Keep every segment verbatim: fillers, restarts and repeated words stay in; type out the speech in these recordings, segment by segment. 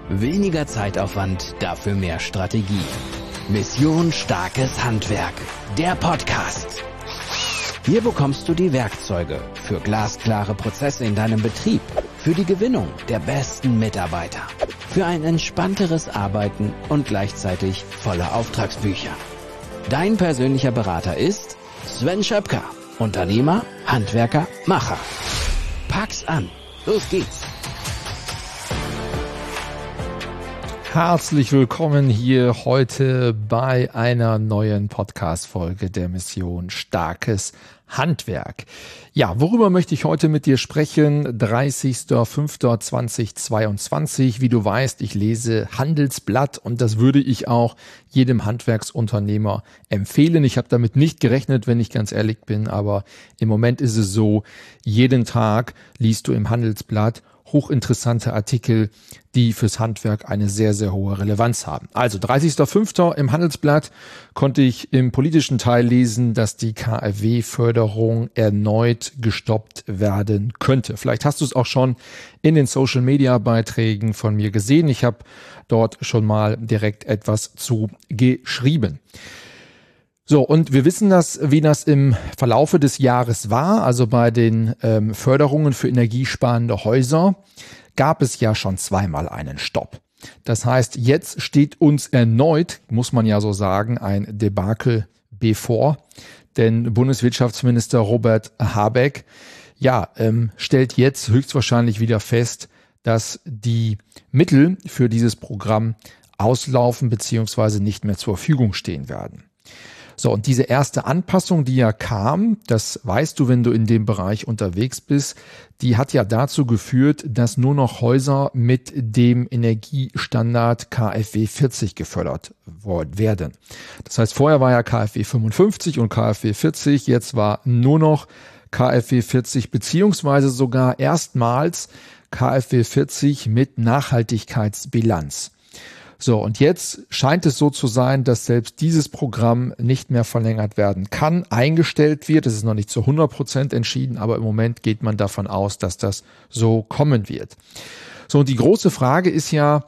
Weniger Zeitaufwand, dafür mehr Strategie. Mission Starkes Handwerk, der Podcast. Hier bekommst du die Werkzeuge für glasklare Prozesse in deinem Betrieb, für die Gewinnung der besten Mitarbeiter, für ein entspannteres Arbeiten und gleichzeitig volle Auftragsbücher. Dein persönlicher Berater ist Sven Schöpker, Unternehmer, Handwerker, Macher. Pack's an, los geht's! Herzlich willkommen hier heute bei einer neuen Podcast-Folge der Mission Starkes Handwerk. Ja, worüber möchte ich heute mit dir sprechen? dreißigster fünfter zweitausendzweiundzwanzig. Wie du weißt, ich lese Handelsblatt und das würde ich auch jedem Handwerksunternehmer empfehlen. Ich habe damit nicht gerechnet, wenn ich ganz ehrlich bin, aber im Moment ist es so, jeden Tag liest du im Handelsblatt hochinteressante Artikel, die fürs Handwerk eine sehr, sehr hohe Relevanz haben. Also dreißigster fünfter im Handelsblatt konnte ich im politischen Teil lesen, dass die K f W-Förderung erneut gestoppt werden könnte. Vielleicht hast du es auch schon in den Social-Media-Beiträgen von mir gesehen. Ich habe dort schon mal direkt etwas zu geschrieben. So, und wir wissen das, wie das im Verlaufe des Jahres war. Also bei den ähm, Förderungen für energiesparende Häuser gab es ja schon zweimal einen Stopp. Das heißt, jetzt steht uns erneut, muss man ja so sagen, ein Debakel bevor. Denn Bundeswirtschaftsminister Robert Habeck, ja, ähm, stellt jetzt höchstwahrscheinlich wieder fest, dass die Mittel für dieses Programm auslaufen bzw. nicht mehr zur Verfügung stehen werden. So, und diese erste Anpassung, die ja kam, das weißt du, wenn du in dem Bereich unterwegs bist, die hat ja dazu geführt, dass nur noch Häuser mit dem Energiestandard K f W vierzig gefördert werden. Das heißt, vorher war ja K f W fünfundfünfzig und K f W vierzig, jetzt war nur noch K f W vierzig beziehungsweise sogar erstmals K f W vierzig mit Nachhaltigkeitsbilanz. So, und jetzt scheint es so zu sein, dass selbst dieses Programm nicht mehr verlängert werden kann, eingestellt wird. Es ist noch nicht zu hundert Prozent entschieden, aber im Moment geht man davon aus, dass das so kommen wird. So, und die große Frage ist ja,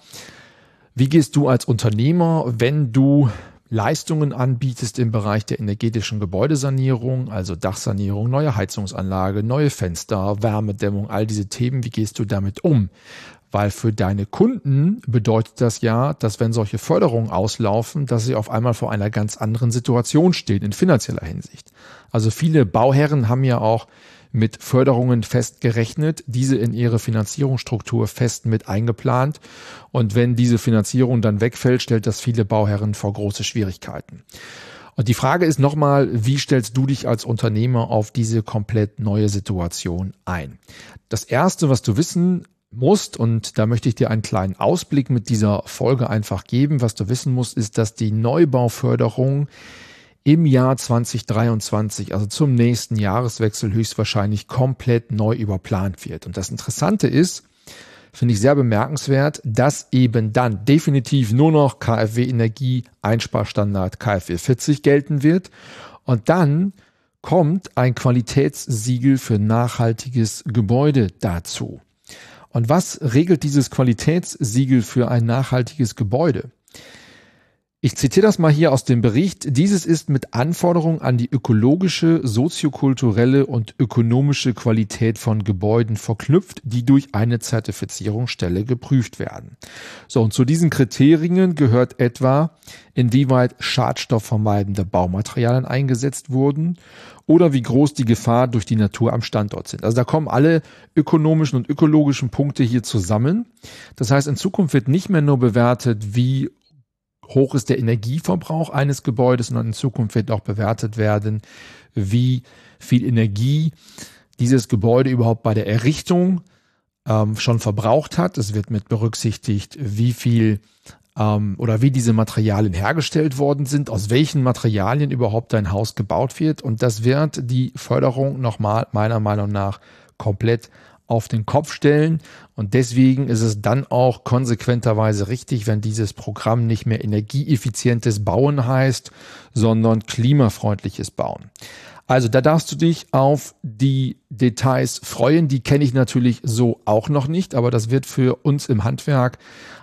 wie gehst du als Unternehmer, wenn du Leistungen anbietest im Bereich der energetischen Gebäudesanierung, also Dachsanierung, neue Heizungsanlage, neue Fenster, Wärmedämmung, all diese Themen, wie gehst du damit um? Weil für deine Kunden bedeutet das ja, dass wenn solche Förderungen auslaufen, dass sie auf einmal vor einer ganz anderen Situation stehen in finanzieller Hinsicht. Also viele Bauherren haben ja auch mit Förderungen fest gerechnet, diese in ihre Finanzierungsstruktur fest mit eingeplant. Und wenn diese Finanzierung dann wegfällt, stellt das viele Bauherren vor große Schwierigkeiten. Und die Frage ist nochmal, wie stellst du dich als Unternehmer auf diese komplett neue Situation ein? Das Erste, was du wissen musst, und da möchte ich dir einen kleinen Ausblick mit dieser Folge einfach geben, was du wissen musst, ist, dass die Neubauförderung im Jahr zwanzig dreiundzwanzig, also zum nächsten Jahreswechsel, höchstwahrscheinlich komplett neu überplant wird. Und das Interessante ist, finde ich sehr bemerkenswert, dass eben dann definitiv nur noch K f W-Energie-Einsparstandard K f W vierzig gelten wird. Und dann kommt ein Qualitätssiegel für nachhaltiges Gebäude dazu. Und was regelt dieses Qualitätssiegel für ein nachhaltiges Gebäude? Ich zitiere das mal hier aus dem Bericht. Dieses ist mit Anforderungen an die ökologische, soziokulturelle und ökonomische Qualität von Gebäuden verknüpft, die durch eine Zertifizierungsstelle geprüft werden. So, und zu diesen Kriterien gehört etwa, inwieweit schadstoffvermeidende Baumaterialien eingesetzt wurden oder wie groß die Gefahr durch die Natur am Standort sind. Also da kommen alle ökonomischen und ökologischen Punkte hier zusammen. Das heißt, in Zukunft wird nicht mehr nur bewertet, wie hoch ist der Energieverbrauch eines Gebäudes, sondern in Zukunft wird auch bewertet werden, wie viel Energie dieses Gebäude überhaupt bei der Errichtung ähm, schon verbraucht hat. Es wird mit berücksichtigt, wie viel ähm, oder wie diese Materialien hergestellt worden sind, aus welchen Materialien überhaupt ein Haus gebaut wird. Und das wird die Förderung nochmal meiner Meinung nach komplett auf den Kopf stellen. Und deswegen ist es dann auch konsequenterweise richtig, wenn dieses Programm nicht mehr energieeffizientes Bauen heißt, sondern klimafreundliches Bauen. Also da darfst du dich auf die Details freuen. Die kenne ich natürlich so auch noch nicht, aber das wird für uns im Handwerk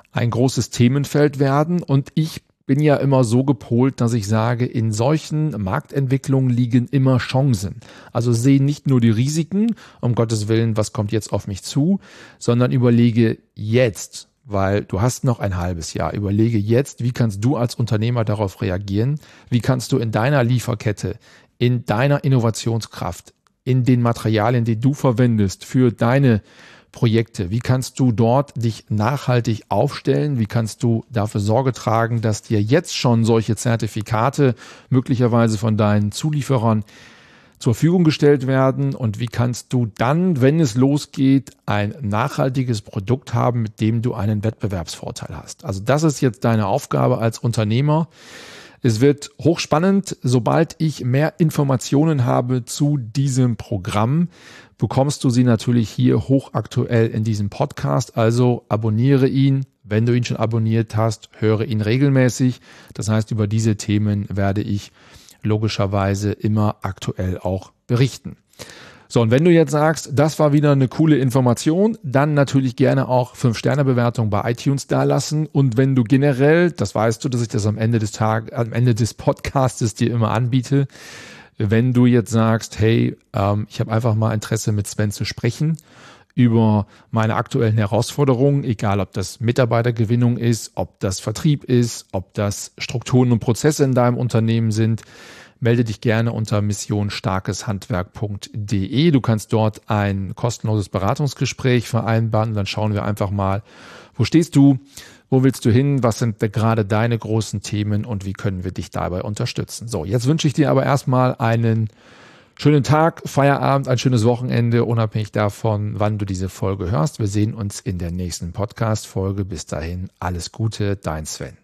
ein großes Themenfeld werden. Und ich bin ja immer so gepolt, dass ich sage, in solchen Marktentwicklungen liegen immer Chancen. Also sehe nicht nur die Risiken, um Gottes Willen, was kommt jetzt auf mich zu, sondern überlege jetzt, weil du hast noch ein halbes Jahr, überlege jetzt, wie kannst du als Unternehmer darauf reagieren? Wie kannst du in deiner Lieferkette, in deiner Innovationskraft, in den Materialien, die du verwendest für deine Projekte, wie kannst du dort dich nachhaltig aufstellen? Wie kannst du dafür Sorge tragen, dass dir jetzt schon solche Zertifikate möglicherweise von deinen Zulieferern zur Verfügung gestellt werden? Und wie kannst du dann, wenn es losgeht, ein nachhaltiges Produkt haben, mit dem du einen Wettbewerbsvorteil hast? Also das ist jetzt deine Aufgabe als Unternehmer. Es wird hochspannend. Sobald ich mehr Informationen habe zu diesem Programm, bekommst du sie natürlich hier hochaktuell in diesem Podcast. Also abonniere ihn. Wenn du ihn schon abonniert hast, höre ihn regelmäßig. Das heißt, über diese Themen werde ich logischerweise immer aktuell auch berichten. So, und wenn du jetzt sagst, das war wieder eine coole Information, dann natürlich gerne auch fünf Sterne Bewertung bei iTunes dalassen. Und wenn du generell, das weißt du, dass ich das am Ende des Tages, am Ende des Podcastes dir immer anbiete, wenn du jetzt sagst, hey, ähm, ich habe einfach mal Interesse mit Sven zu sprechen über meine aktuellen Herausforderungen, egal ob das Mitarbeitergewinnung ist, ob das Vertrieb ist, ob das Strukturen und Prozesse in deinem Unternehmen sind, melde dich gerne unter mission starkes handwerk punkt de. Du kannst dort ein kostenloses Beratungsgespräch vereinbaren und dann schauen wir einfach mal, wo stehst du, wo willst du hin, was sind gerade deine großen Themen und wie können wir dich dabei unterstützen. So, jetzt wünsche ich dir aber erstmal einen schönen Tag, Feierabend, ein schönes Wochenende, unabhängig davon, wann du diese Folge hörst. Wir sehen uns in der nächsten Podcast-Folge. Bis dahin, alles Gute, dein Sven.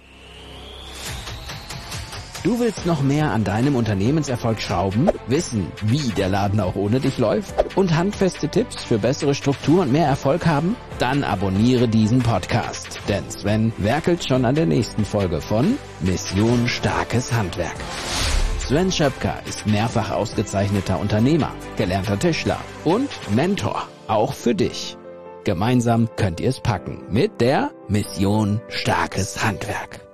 Du willst noch mehr an deinem Unternehmenserfolg schrauben, wissen, wie der Laden auch ohne dich läuft und handfeste Tipps für bessere Struktur und mehr Erfolg haben? Dann abonniere diesen Podcast, denn Sven werkelt schon an der nächsten Folge von Mission Starkes Handwerk. Sven Schöpker ist mehrfach ausgezeichneter Unternehmer, gelernter Tischler und Mentor, auch für dich. Gemeinsam könnt ihr es packen mit der Mission Starkes Handwerk.